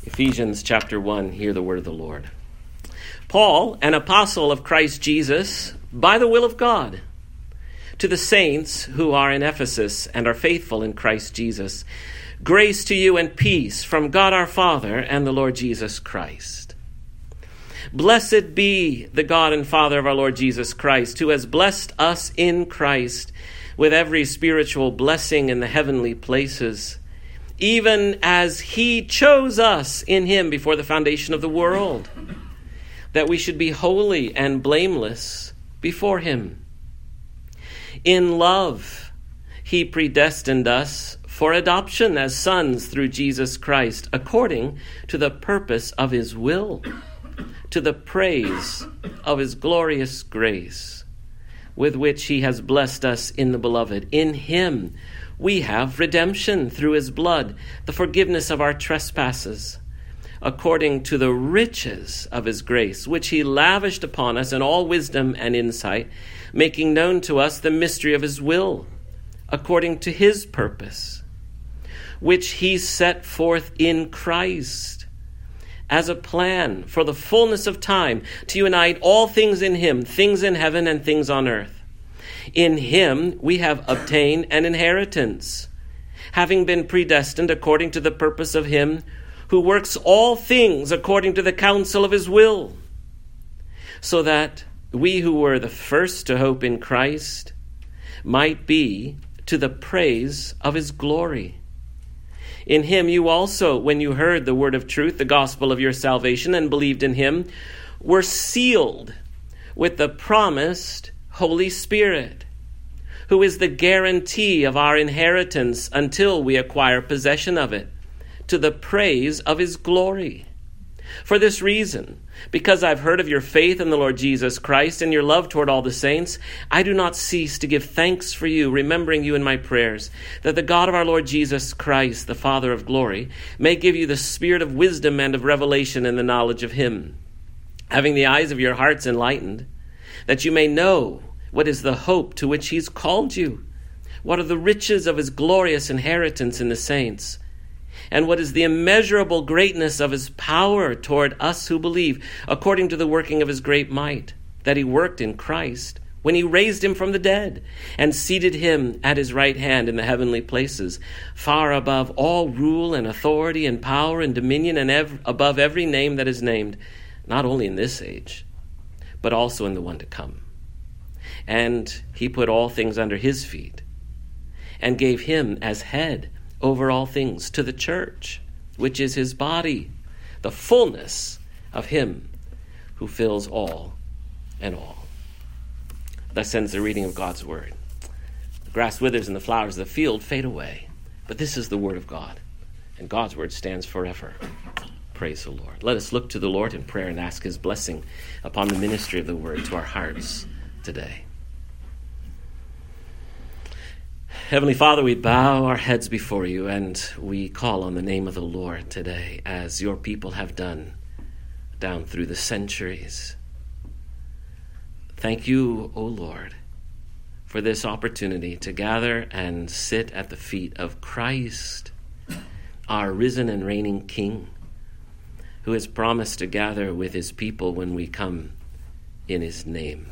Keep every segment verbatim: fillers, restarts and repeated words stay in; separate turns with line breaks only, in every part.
Ephesians chapter one, hear the word of the Lord. Paul, an apostle of Christ Jesus, by the will of God, to the saints who are in Ephesus and are faithful in Christ Jesus, grace to you and peace from God our Father and the Lord Jesus Christ. Blessed be the God and Father of our Lord Jesus Christ, who has blessed us in Christ with every spiritual blessing in the heavenly places, even as he chose us in him before the foundation of the world, that we should be holy and blameless before him. In love, he predestined us for adoption as sons through Jesus Christ, according to the purpose of his will, to the praise of his glorious grace, with which he has blessed us in the beloved. In him we have redemption through his blood, the forgiveness of our trespasses, according to the riches of his grace, which he lavished upon us in all wisdom and insight, making known to us the mystery of his will, according to his purpose, which he set forth in Christ as a plan for the fullness of time to unite all things in him, things in heaven and things on earth. In him we have obtained an inheritance, having been predestined according to the purpose of him who works all things according to the counsel of his will, so that we who were the first to hope in Christ might be to the praise of his glory. In him you also, when you heard the word of truth, the gospel of your salvation, and believed in him, were sealed with the promised Holy Spirit, who is the guarantee of our inheritance until we acquire possession of it, to the praise of his glory. For this reason, because I've heard of your faith in the Lord Jesus Christ and your love toward all the saints, I do not cease to give thanks for you, remembering you in my prayers, that the God of our Lord Jesus Christ, the Father of glory, may give you the spirit of wisdom and of revelation in the knowledge of him, having the eyes of your hearts enlightened, that you may know what is the hope to which he's called you, what are the riches of his glorious inheritance in the saints, and what is the immeasurable greatness of his power toward us who believe, according to the working of his great might, that he worked in Christ when he raised him from the dead and seated him at his right hand in the heavenly places, far above all rule and authority and power and dominion, and ev- above every name that is named, not only in this age, but also in the one to come. And he put all things under his feet and gave him as head over all things to the church, which is his body, the fullness of him who fills all and all. Thus ends the reading of God's word. The grass withers and the flowers of the field fade away, but this is the word of God, and God's word stands forever. Praise the Lord. Let us look to the Lord in prayer and ask his blessing upon the ministry of the word to our hearts today. Heavenly Father, we bow our heads before you and we call on the name of the Lord today, as your people have done down through the centuries. Thank you, O Lord, for this opportunity to gather and sit at the feet of Christ, our risen and reigning King, who has promised to gather with his people when we come in his name.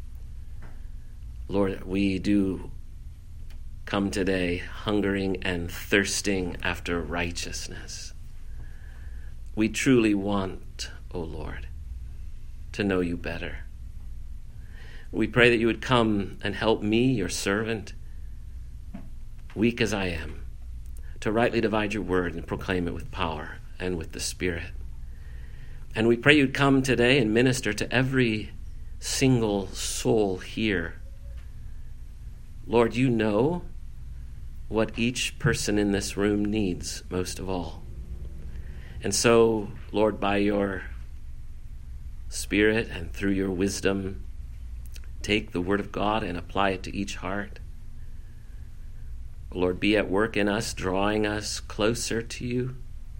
Lord, we do come today hungering and thirsting after righteousness. We truly want, O Lord, to know you better. We pray that you would come and help me, your servant, weak as I am, to rightly divide your word and proclaim it with power and with the Spirit. And we pray you'd come today and minister to every single soul here. Lord, you know what each person in this room needs most of all. And so, Lord, by your Spirit and through your wisdom, take the word of God and apply it to each heart. Lord, be at work in us, drawing us closer to you,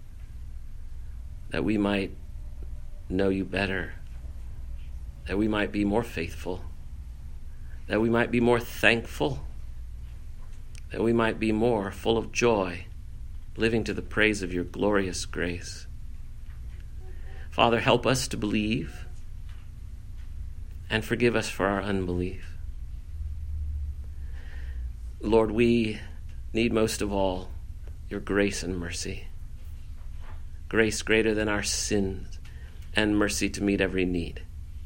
that we might know you better, that we might be more faithful, that we might be more thankful, that we might be more full of joy, living to the praise of your glorious grace. Father, help us to believe and forgive us for our unbelief. Lord, we need most of all your grace and mercy. Grace greater than our sins and mercy to meet every need.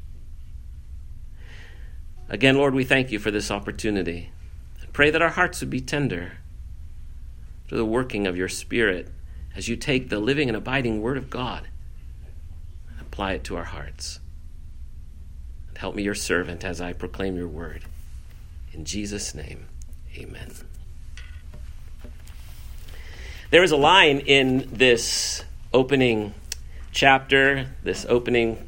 Again, Lord, we thank you for this opportunity. I pray that our hearts would be tender to the working of your Spirit as you take the living and abiding Word of God and apply it to our hearts. And help me, your servant, as I proclaim your word. In Jesus' name, amen. There is a line in this opening chapter, this opening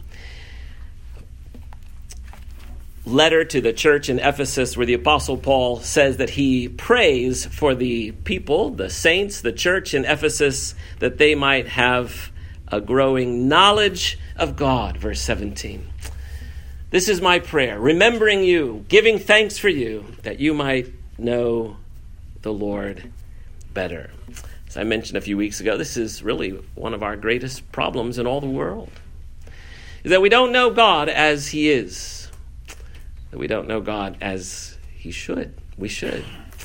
letter to the church in Ephesus, where the Apostle Paul says that he prays for the people, the saints, the church in Ephesus, that they might have a growing knowledge of God. Verse seventeen. This is my prayer, remembering you, giving thanks for you, that you might know the Lord better. As I mentioned a few weeks ago, this is really one of our greatest problems in all the world, is that we don't know God as he is, that we don't know God as he should. We should.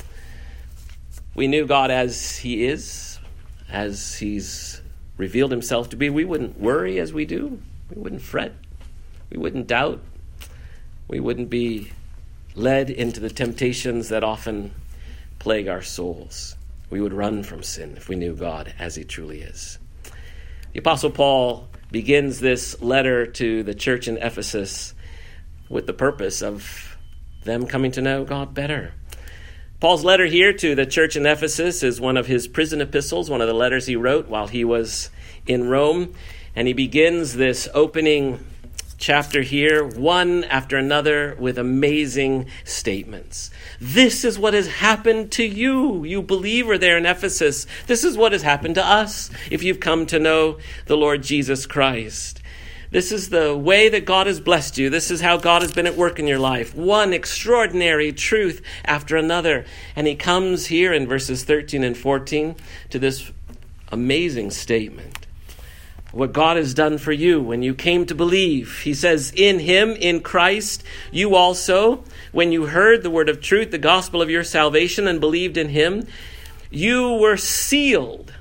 We knew God as he is, as he's revealed himself to be. We wouldn't worry as we do. We wouldn't fret. We wouldn't doubt. We wouldn't be led into the temptations that often plague our souls. We would run from sin if we knew God as he truly is. The Apostle Paul begins this letter to the church in Ephesus with the purpose of them coming to know God better. Paul's letter here to the church in Ephesus is one of his prison epistles, one of the letters he wrote while he was in Rome. And he begins this opening chapter here, one after another, with amazing statements. This is what has happened to you, you believer there in Ephesus. This is what has happened to us if you've come to know the Lord Jesus Christ. This is the way that God has blessed you. This is how God has been at work in your life. One extraordinary truth after another. And he comes here in verses thirteen and fourteen to this amazing statement. What God has done for you when you came to believe. He says, in him, in Christ, you also, when you heard the word of truth, the gospel of your salvation, and believed in him, you were sealed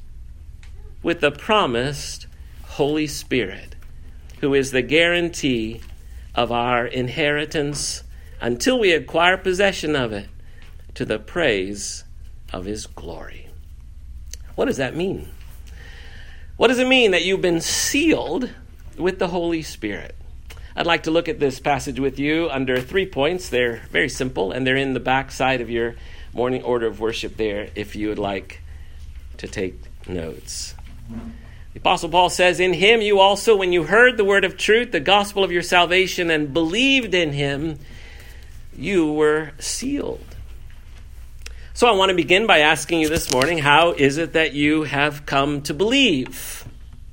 with the promised Holy Spirit, who is the guarantee of our inheritance until we acquire possession of it, to the praise of his glory. What does that mean? What does it mean that you've been sealed with the Holy Spirit? I'd like to look at this passage with you under three points. They're very simple, and they're in the back side of your morning order of worship there if you would like to take notes. The Apostle Paul says, in him you also, when you heard the word of truth, the gospel of your salvation, and believed in him, you were sealed. So I want to begin by asking you this morning, how is it that you have come to believe?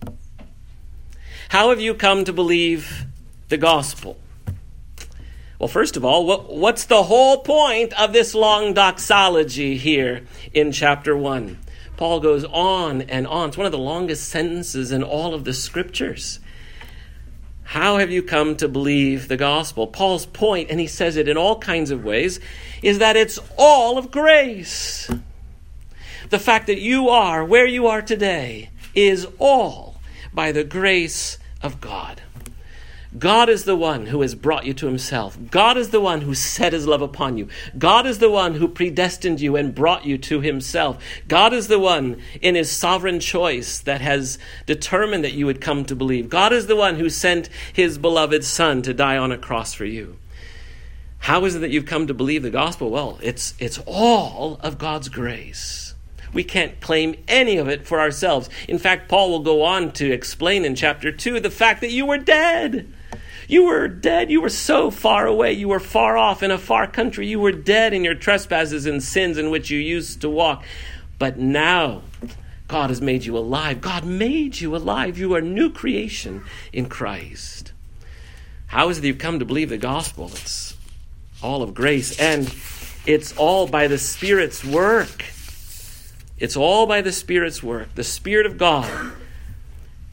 How have you come to believe the gospel? Well, first of all, what, what's the whole point of this long doxology here in chapter one? Paul goes on and on. It's one of the longest sentences in all of the scriptures. How have you come to believe the gospel? Paul's point, and he says it in all kinds of ways, is that it's all of grace. The fact that you are where you are today is all by the grace of God. God is the one who has brought you to himself. God is the one who set his love upon you. God is the one who predestined you and brought you to himself. God is the one in his sovereign choice that has determined that you would come to believe. God is the one who sent his beloved Son to die on a cross for you. How is it that you've come to believe the gospel? Well, it's it's all of God's grace. We can't claim any of it for ourselves. In fact, Paul will go on to explain in chapter two the fact that you were dead. You were dead. You were so far away. You were far off in a far country. You were dead in your trespasses and sins in which you used to walk. But now God has made you alive. God made you alive. You are a new creation in Christ. How is it you've come to believe the gospel? It's all of grace, and it's all by the Spirit's work. It's all by the Spirit's work. The Spirit of God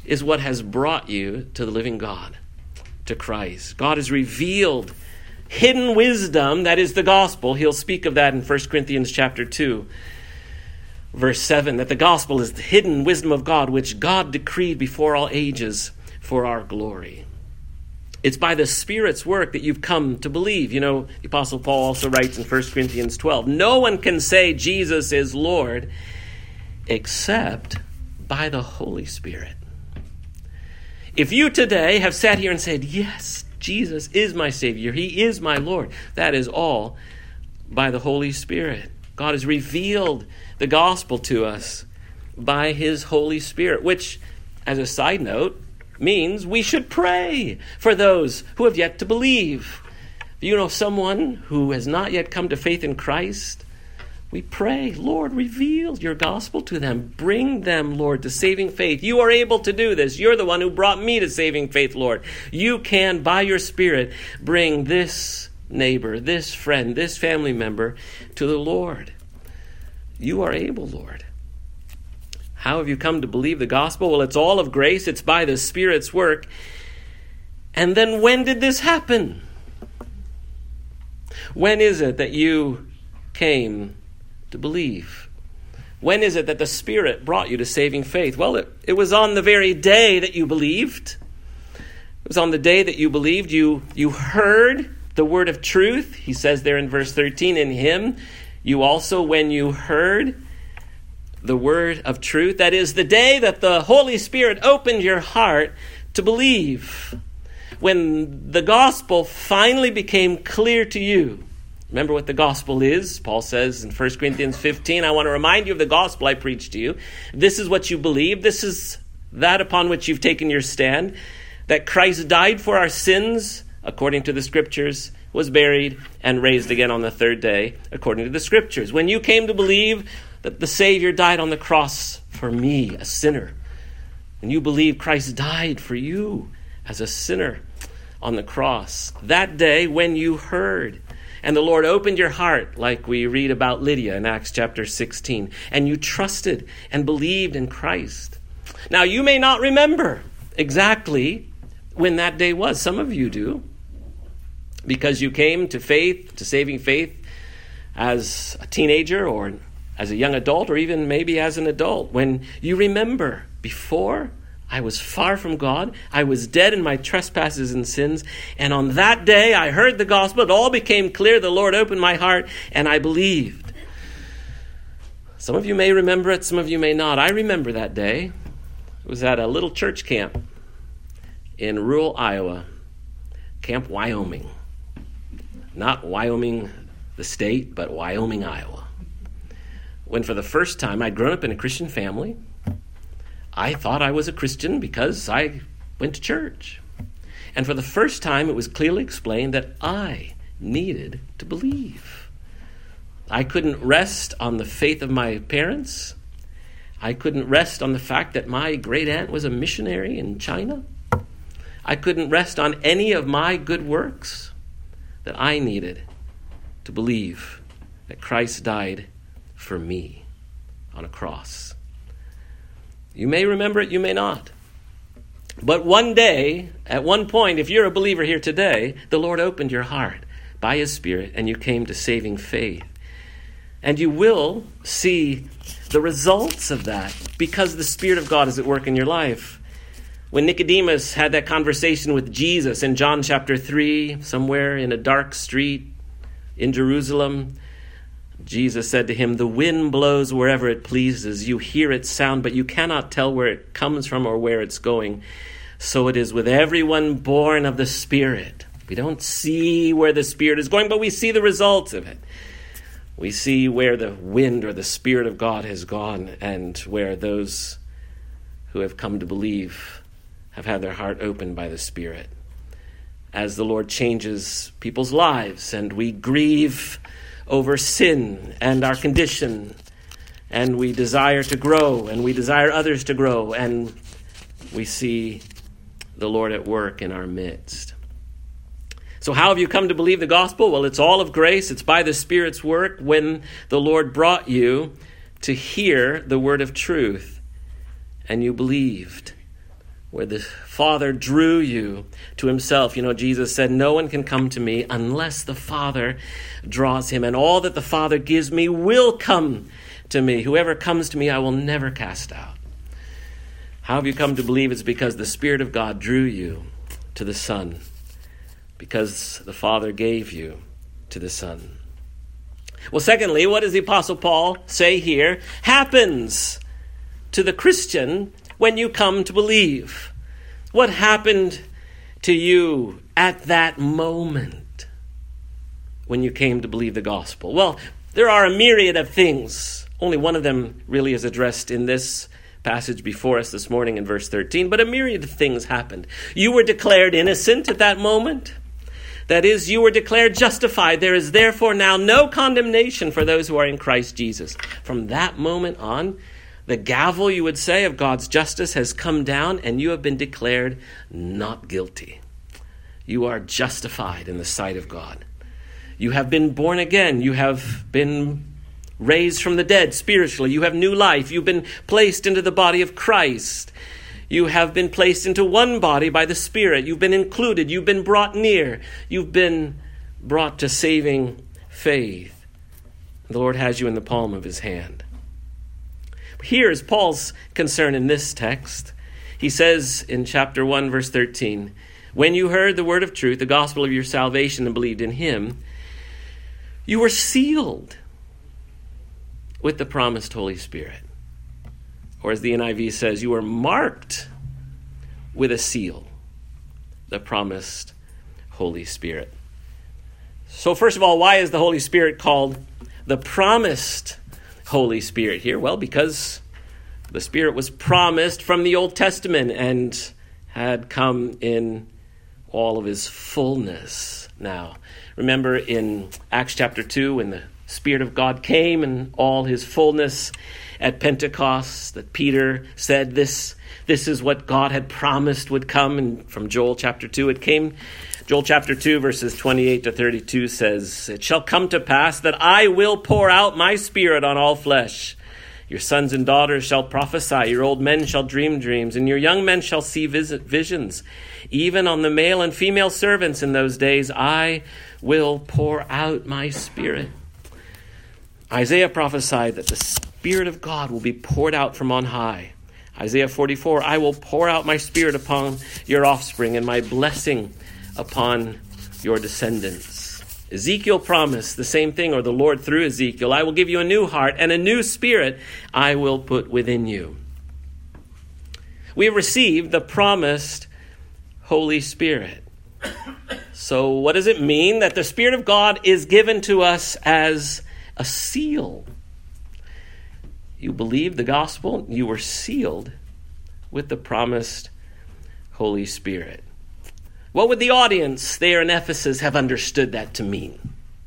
is what has brought you to the living God, to Christ. God has revealed hidden wisdom, that is the gospel. He'll speak of that in First Corinthians chapter two, verse seven, that the gospel is the hidden wisdom of God, which God decreed before all ages for our glory. It's by the Spirit's work that you've come to believe. You know, the Apostle Paul also writes in First Corinthians twelve, no one can say Jesus is Lord except by the Holy Spirit. If you today have sat here and said, yes, Jesus is my Savior, he is my Lord, that is all by the Holy Spirit. God has revealed the gospel to us by his Holy Spirit, which, as a side note, means we should pray for those who have yet to believe. If you know someone who has not yet come to faith in Christ, we pray, Lord, reveal your gospel to them. Bring them, Lord, to saving faith. You are able to do this. You're the one who brought me to saving faith, Lord. You can, by your Spirit, bring this neighbor, this friend, this family member to the Lord. You are able, Lord. How have you come to believe the gospel? Well, it's all of grace. It's by the Spirit's work. And then when did this happen? When is it that you came to believe? When is it that the Spirit brought you to saving faith? Well, it, it was on the very day that you believed. It was on the day that you believed. You, you heard the word of truth. He says there in verse thirteen, in him, you also, when you heard the word of truth, that is the day that the Holy Spirit opened your heart to believe. When the gospel finally became clear to you. Remember what the gospel is. Paul says in First Corinthians fifteen, I want to remind you of the gospel I preached to you. This is what you believe. This is that upon which you've taken your stand. That Christ died for our sins, according to the Scriptures, was buried, and raised again on the third day, according to the Scriptures. When you came to believe that the Savior died on the cross for me, a sinner, when you believe Christ died for you as a sinner on the cross, that day when you heard, and the Lord opened your heart, like we read about Lydia in Acts chapter sixteen, and you trusted and believed in Christ. Now, you may not remember exactly when that day was. Some of you do, because you came to faith, to saving faith, as a teenager or as a young adult, or even maybe as an adult, when you remember, before I was far from God, I was dead in my trespasses and sins, and on that day I heard the gospel, it all became clear, the Lord opened my heart, and I believed. Some of you may remember it, some of you may not. I remember that day. It was at a little church camp in rural Iowa, Camp Wyoming. Not Wyoming, the state, but Wyoming, Iowa. When for the first time, I'd grown up in a Christian family. I thought I was a Christian because I went to church. And for the first time, it was clearly explained that I needed to believe. I couldn't rest on the faith of my parents. I couldn't rest on the fact that my great aunt was a missionary in China. I couldn't rest on any of my good works. That I needed to believe that Christ died for me on a cross. You may remember it, you may not. But one day, at one point, if you're a believer here today, the Lord opened your heart by his Spirit and you came to saving faith. And you will see the results of that because the Spirit of God is at work in your life. When Nicodemus had that conversation with Jesus in John chapter three, somewhere in a dark street in Jerusalem, Jesus said to him, the wind blows wherever it pleases. You hear its sound, but you cannot tell where it comes from or where it's going. So it is with everyone born of the Spirit. We don't see where the Spirit is going, but we see the results of it. We see where the wind or the Spirit of God has gone and where those who have come to believe have had their heart opened by the Spirit. As the Lord changes people's lives and we grieve over sin and our condition, and we desire to grow, and we desire others to grow, and we see the Lord at work in our midst. So how have you come to believe the gospel? Well, it's all of grace. It's by the Spirit's work when the Lord brought you to hear the word of truth, and you believed. where the Father drew you to himself. You know, Jesus said, no one can come to me unless the Father draws him, and all that the Father gives me will come to me. Whoever comes to me, I will never cast out. How have you come to believe? It's because the Spirit of God drew you to the Son, because the Father gave you to the Son. Well, secondly, what does the Apostle Paul say here happens to the Christian when you come to believe? What happened to you at that moment when you came to believe the gospel? Well, there are a myriad of things. Only one of them really is addressed in this passage before us this morning in verse thirteen, but a myriad of things happened. You were declared innocent at that moment. That is, you were declared justified. There is therefore now no condemnation for those who are in Christ Jesus. From that moment on, the gavel, you would say, of God's justice has come down, and you have been declared not guilty. You are justified in the sight of God. You have been born again. You have been raised from the dead spiritually. You have new life. You've been placed into the body of Christ. You have been placed into one body by the Spirit. You've been included. You've been brought near. You've been brought to saving faith. The Lord has you in the palm of his hand. Here is Paul's concern in this text. He says in chapter one, verse thirteen, when you heard the word of truth, the gospel of your salvation, and believed in him, you were sealed with the promised Holy Spirit. Or as the N I V says, you were marked with a seal, the promised Holy Spirit. So first of all, why is the Holy Spirit called the promised Holy Spirit here? Well, because the Spirit was promised from the Old Testament and had come in all of his fullness now. Remember in Acts chapter two, when the Spirit of God came in all his fullness at Pentecost, that Peter said this, this is what God had promised would come. And from Joel chapter two, it came. Joel chapter two, verses twenty-eight to thirty-two says, it shall come to pass that I will pour out my Spirit on all flesh. Your sons and daughters shall prophesy, your old men shall dream dreams, and your young men shall see visions. Even on the male and female servants in those days, I will pour out my Spirit. Isaiah prophesied that the Spirit of God will be poured out from on high. Isaiah forty-four, I will pour out my Spirit upon your offspring and my blessing upon your descendants. Ezekiel promised the same thing, or the Lord through Ezekiel, I will give you a new heart and a new spirit I will put within you. We have received the promised Holy Spirit. So what does it mean that the Spirit of God is given to us as a seal? You believed the gospel, you were sealed with the promised Holy Spirit. What would the audience there in Ephesus have understood that to mean?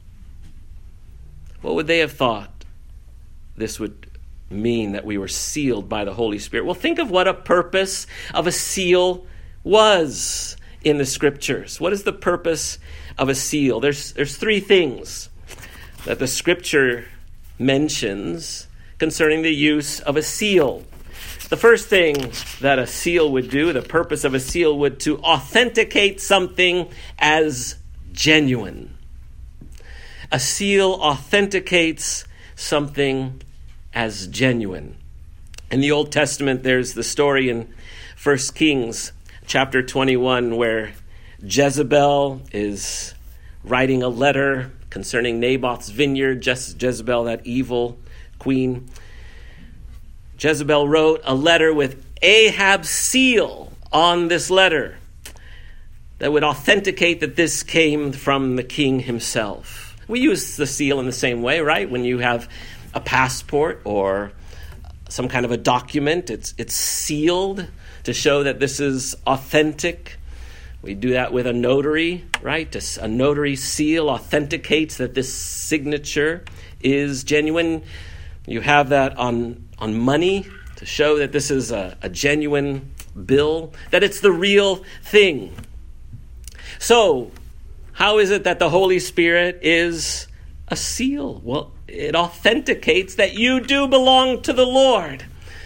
What would they have thought this would mean, that we were sealed by the Holy Spirit? Well, think of what a purpose of a seal was in the Scriptures. What is the purpose of a seal? There's, there's three things that the Scripture mentions concerning the use of a seal. The first thing that a seal would do, the purpose of a seal, would to authenticate something as genuine. A seal authenticates something as genuine. In the Old Testament, there's the story in First Kings chapter twenty-one where Jezebel is writing a letter concerning Naboth's vineyard. Je- Jezebel, that evil queen. Jezebel wrote a letter with Ahab's seal on this letter that would authenticate that this came from the king himself. We use the seal in the same way, right? When you have a passport or some kind of a document, it's it's sealed to show that this is authentic. We do that with a notary, right? A notary seal authenticates that this signature is genuine. You have that on, on money to show that this is a, a genuine bill, that it's the real thing. So, how is it that the Holy Spirit is a seal? Well, it authenticates that you do belong to the Lord.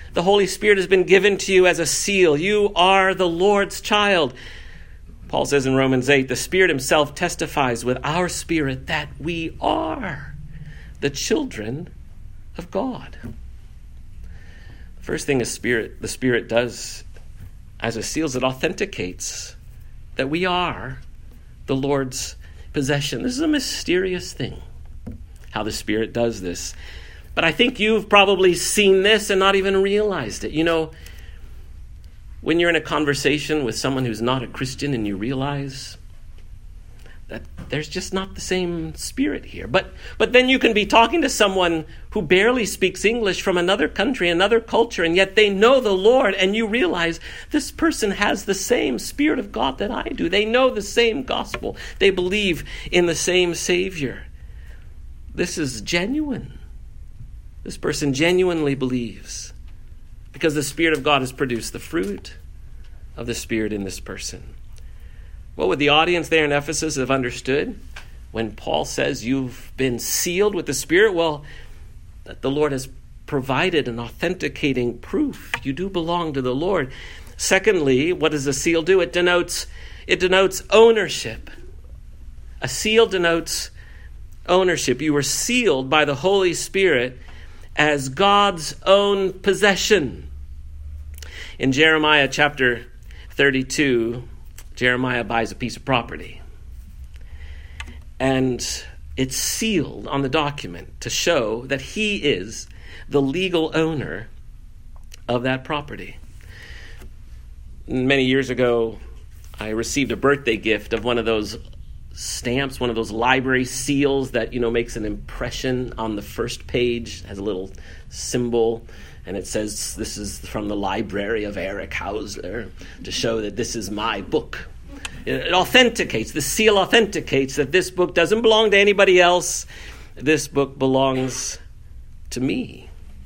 The Holy Spirit has been given to you as a seal. You are the Lord's child. Paul says in Romans eight, the Spirit himself testifies with our spirit that we are the children of God. The first thing the Spirit, the Spirit does as a seal is it authenticates that we are the Lord's possession. This is a mysterious thing, how the Spirit does this. But I think you've probably seen this and not even realized it. You know, when you're in a conversation with someone who's not a Christian and you realize that there's just not the same spirit here. But but then you can be talking to someone who barely speaks English from another country, another culture, and yet they know the Lord, and you realize this person has the same Spirit of God that I do. They know the same gospel. They believe in the same Savior. This is genuine. This person genuinely believes because the Spirit of God has produced the fruit of the Spirit in this person. What would the audience there in Ephesus have understood when Paul says you've been sealed with the Spirit? Well, that the Lord has provided an authenticating proof. You do belong to the Lord. Secondly, what does a seal do? It denotes, it denotes ownership. A seal denotes ownership. You were sealed by the Holy Spirit as God's own possession. In Jeremiah chapter thirty-two, Jeremiah buys a piece of property. And it's sealed on the document to show that he is the legal owner of that property. Many years ago, I received a birthday gift of one of those stamps, one of those library seals that, you know, makes an impression on the first page, has a little symbol, and it says, this is from the library of Eric Hausler, to show that this is my book. It authenticates, the seal authenticates that this book doesn't belong to anybody else. This book belongs to me.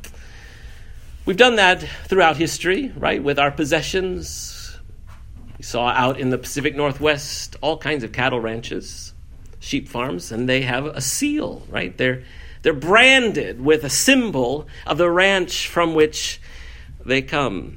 We've done that throughout history, right, with our possessions. We saw out in the Pacific Northwest all kinds of cattle ranches, sheep farms, and they have a seal, right? They're they're branded with a symbol of the ranch from which they come.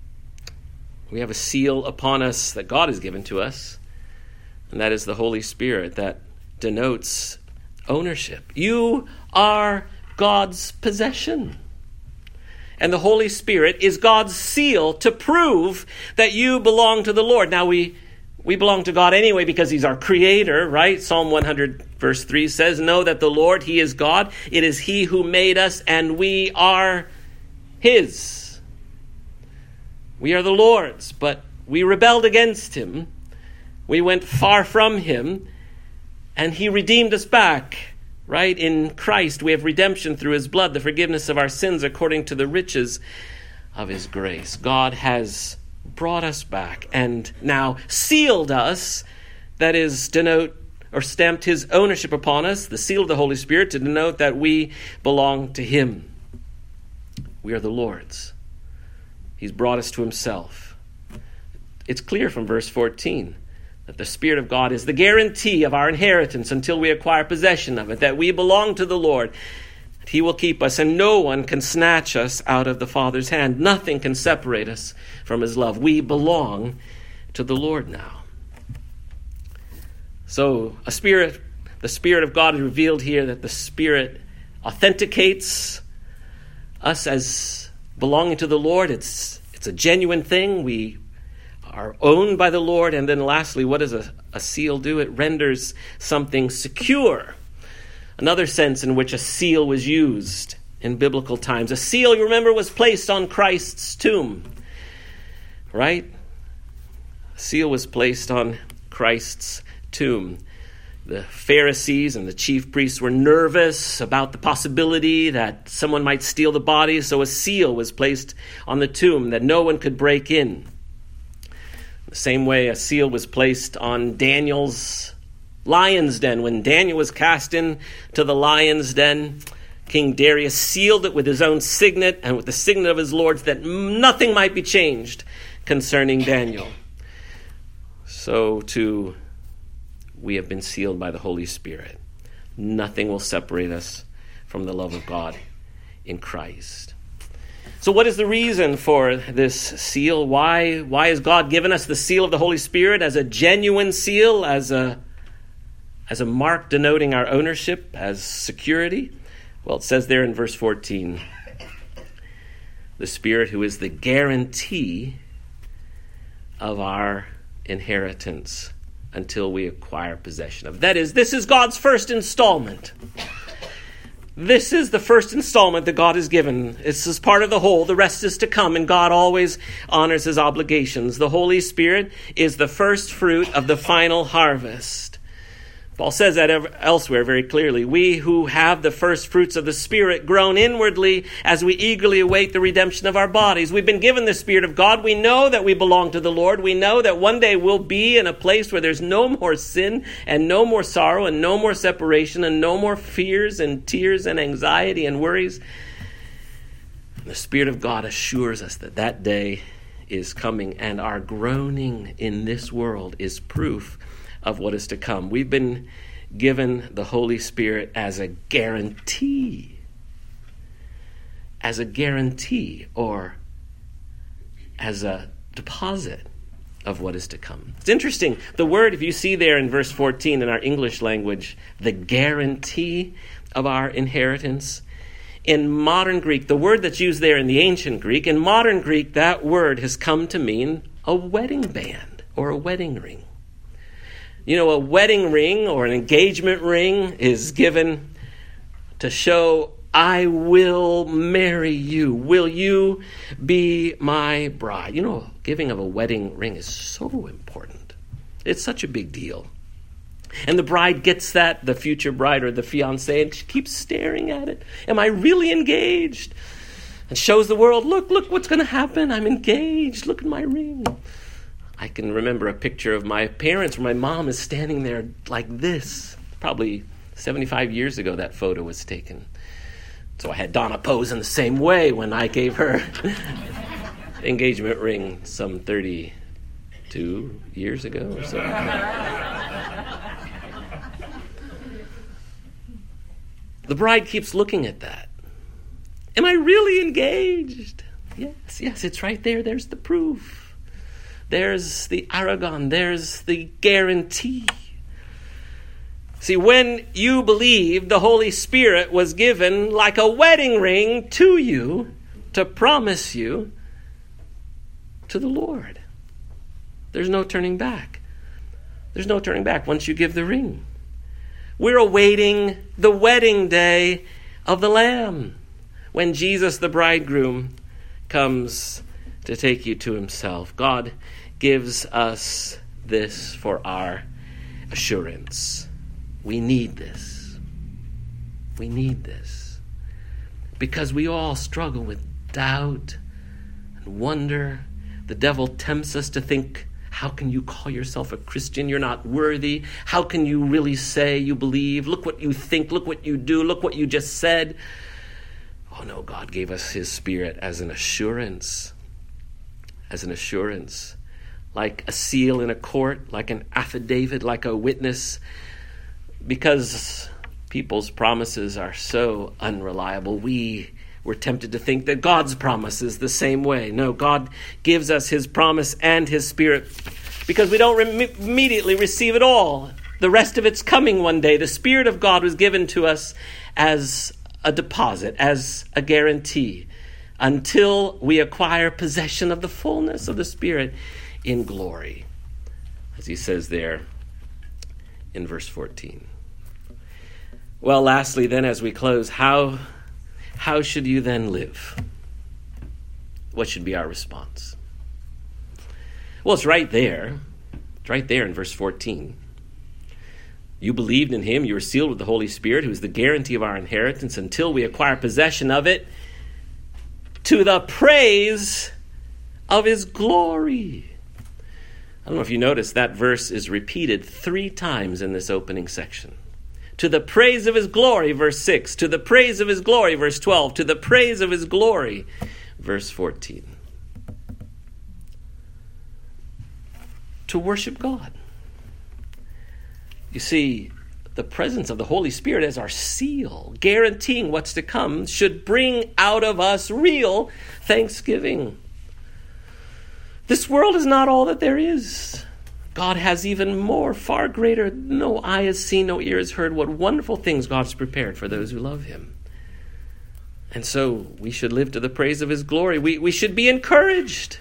We have a seal upon us that God has given to us, and that is the Holy Spirit that denotes ownership. You are God's possession. And the Holy Spirit is God's seal to prove that you belong to the Lord. Now, we we belong to God anyway because he's our creator, right? Psalm one hundred verse three says, know that the Lord, he is God. It is he who made us and we are his. We are the Lord's, but we rebelled against him. We went far from him, and he redeemed us back. Right? In Christ, we have redemption through his blood, the forgiveness of our sins according to the riches of his grace. God has brought us back and now sealed us, that is, denote or stamped his ownership upon us, the seal of the Holy Spirit, to denote that we belong to him. We are the Lord's. He's brought us to himself. It's clear from verse fourteen that the Spirit of God is the guarantee of our inheritance until we acquire possession of it, that we belong to the Lord. He will keep us, and no one can snatch us out of the Father's hand. Nothing can separate us from his love. We belong to the Lord now. So, a spirit, the Spirit of God is revealed here, that the Spirit authenticates us as belonging to the Lord. It's, it's a genuine thing. We are owned by the Lord. And then lastly, what does a, a seal do? It renders something secure. Another sense in which a seal was used in biblical times. A seal, you remember, was placed on Christ's tomb. Right? A seal was placed on Christ's tomb. The Pharisees and the chief priests were nervous about the possibility that someone might steal the body, so a seal was placed on the tomb that no one could break in. The same way a seal was placed on Daniel's lion's den. When Daniel was cast into the lion's den, King Darius sealed it with his own signet and with the signet of his lords, that nothing might be changed concerning Daniel. So too, we have been sealed by the Holy Spirit. Nothing will separate us from the love of God in Christ. So what is the reason for this seal? Why, why has God given us the seal of the Holy Spirit as a genuine seal, as a, as a mark denoting our ownership, as security? Well, it says there in verse fourteen, the Spirit who is the guarantee of our inheritance until we acquire possession of. That is, this is God's first installment. This is the first installment that God has given. This is part of the whole. The rest is to come, and God always honors his obligations. The Holy Spirit is the first fruit of the final harvest. Paul says that elsewhere very clearly. We who have the first fruits of the Spirit groan inwardly as we eagerly await the redemption of our bodies. We've been given the Spirit of God. We know that we belong to the Lord. We know that one day we'll be in a place where there's no more sin and no more sorrow and no more separation and no more fears and tears and anxiety and worries. The Spirit of God assures us that that day is coming, and our groaning in this world is proof of what is to come. We've been given the Holy Spirit as a guarantee. As a guarantee, or as a deposit of what is to come. It's interesting. The word, if you see there in verse fourteen in our English language, the guarantee of our inheritance. In modern Greek, the word that's used there in the ancient Greek, in modern Greek, that word has come to mean a wedding band or a wedding ring. You know, a wedding ring or an engagement ring is given to show, I will marry you. Will you be my bride? You know, giving of a wedding ring is so important. It's such a big deal. And the bride gets that, the future bride or the fiancé, and she keeps staring at it. Am I really engaged? And shows the world, look, look what's going to happen. I'm engaged. Look at my ring. I can remember a picture of my parents where my mom is standing there like this. Probably seventy-five years ago that photo was taken. So I had Donna pose in the same way when I gave her engagement ring some thirty-two years ago or so. The bride keeps looking at that. Am I really engaged? Yes, yes, it's right there. There's the proof. There's the aragon. There's the guarantee. See, when you believe, the Holy Spirit was given like a wedding ring to you to promise you to the Lord. There's no turning back. There's no turning back once you give the ring. We're awaiting the wedding day of the Lamb, when Jesus, the bridegroom, comes to take you to himself. God gives us this for our assurance. We need this. We need this. Because we all struggle with doubt and wonder. The devil tempts us to think, how can you call yourself a Christian? You're not worthy. How can you really say you believe? Look what you think. Look what you do. Look what you just said. Oh no, God gave us his Spirit as an assurance. As an assurance. Like a seal in a court, like an affidavit, like a witness. Because people's promises are so unreliable, we were tempted to think that God's promise is the same way. No, God gives us his promise and his Spirit because we don't re- immediately receive it all. The rest of it's coming one day. The Spirit of God was given to us as a deposit, as a guarantee, until we acquire possession of the fullness of the Spirit in glory, as he says there in verse fourteen. Well, lastly then, as we close, how, how should you then live? What should be our response? Well, it's right there. It's right there in verse fourteen. You believed in him, you were sealed with the Holy Spirit, who is the guarantee of our inheritance until we acquire possession of it, to the praise of his glory. I don't know if you noticed, that verse is repeated three times in this opening section. To the praise of his glory, verse six. To the praise of his glory, verse twelve. To the praise of his glory, verse fourteen. To worship God. You see, the presence of the Holy Spirit as our seal, guaranteeing what's to come, should bring out of us real thanksgiving. This world is not all that there is. God has even more, far greater. No eye has seen, no ear has heard what wonderful things God's prepared for those who love him. And so we should live to the praise of his glory. We, we should be encouraged.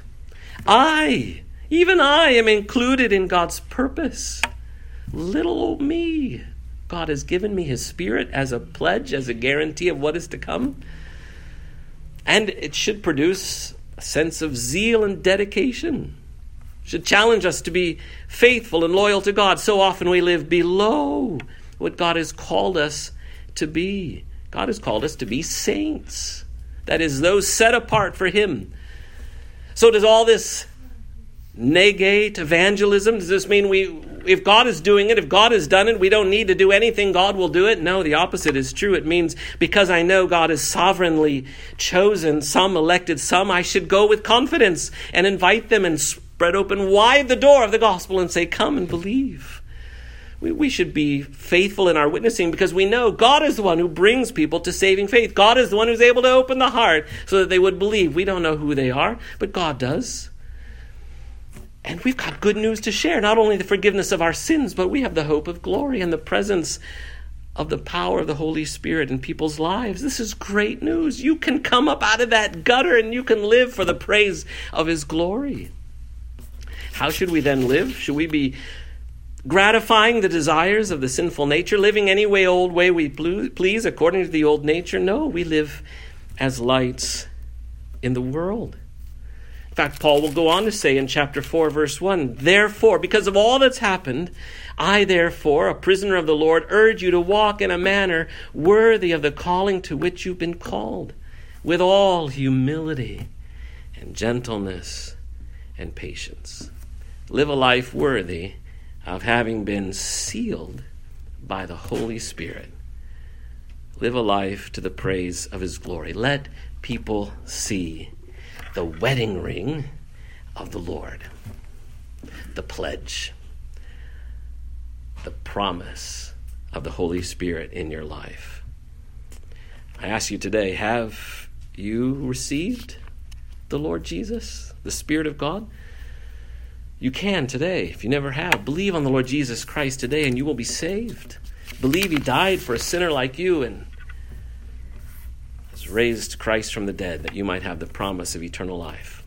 I, even I, am included in God's purpose. Little old me. God has given me his Spirit as a pledge, as a guarantee of what is to come. And it should produce a sense of zeal and dedication. Should challenge us to be faithful and loyal to God. So often we live below what God has called us to be. God has called us to be saints. That is, those set apart for him. So does all this negate evangelism? Does this mean we, if God is doing it, if God has done it, we don't need to do anything, God will do it? No, the opposite is true. It means because I know God has sovereignly chosen some, elected some, I should go with confidence and invite them and spread open wide the door of the gospel and say, come and believe. We, we should be faithful in our witnessing because we know God is the one who brings people to saving faith. God is the one who's able to open the heart so that they would believe. We don't know who they are, but God does. And we've got good news to share, not only the forgiveness of our sins, but we have the hope of glory and the presence of the power of the Holy Spirit in people's lives. This is great news. You can come up out of that gutter and you can live for the praise of his glory. How should we then live? Should we be gratifying the desires of the sinful nature, living any way, old way we please according to the old nature? No, we live as lights in the world. In fact, Paul will go on to say in chapter four, verse one, therefore, because of all that's happened, I therefore, a prisoner of the Lord, urge you to walk in a manner worthy of the calling to which you've been called, with all humility and gentleness and patience. Live a life worthy of having been sealed by the Holy Spirit. Live a life to the praise of his glory. Let people see the wedding ring of the Lord, the pledge, the promise of the Holy Spirit in your life. I ask you today, have you received the Lord Jesus, the Spirit of God? You can today. If you never have, believe on the Lord Jesus Christ today and you will be saved. Believe he died for a sinner like you and has raised Christ from the dead that you might have the promise of eternal life.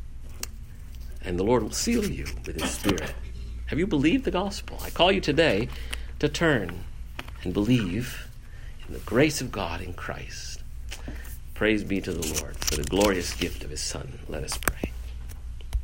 And the Lord will seal you with his Spirit. Have you believed the gospel? I call you today to turn and believe in the grace of God in Christ. Praise be to the Lord for the glorious gift of his Son. Let us pray.